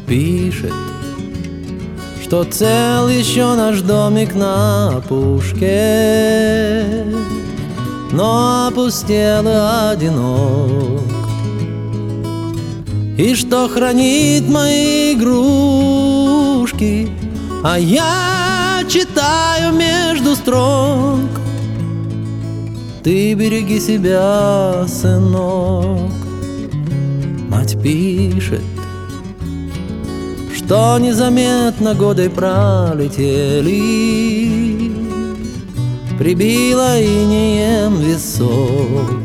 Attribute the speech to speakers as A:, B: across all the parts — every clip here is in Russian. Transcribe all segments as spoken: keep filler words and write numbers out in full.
A: пишет, что цел еще наш домик на опушке, но опустел и одинок, и что хранит мои игрушки, а я читаю между строк: ты береги себя, сынок. Мать пишет, что незаметно годы пролетели, прибило инеем висок,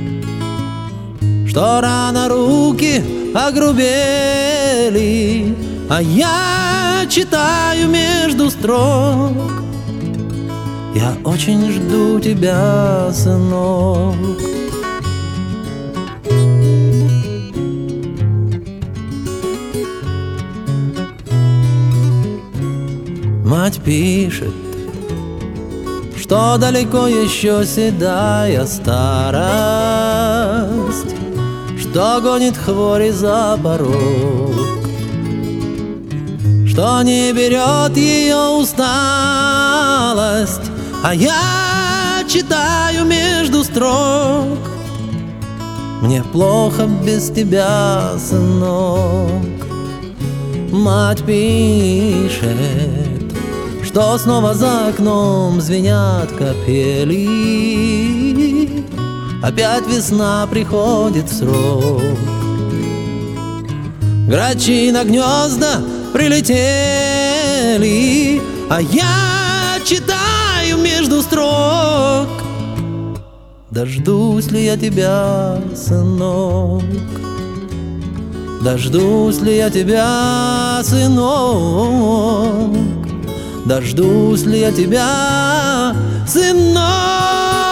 A: что рано руки огрубели, а я читаю между строк: я очень жду тебя, сынок. Мать пишет, что далеко еще седая старость, что гонит хвори за порог, что не берет ее усталость, а я читаю между строк: мне плохо без тебя, сынок. Мать пишет, что снова за окном звенят капели, опять весна приходит в срок. Грачи на гнезда прилетели, а я читаю между строк: дождусь ли я тебя, сынок? Дождусь ли я тебя, сынок? Дождусь ли я тебя, сынок?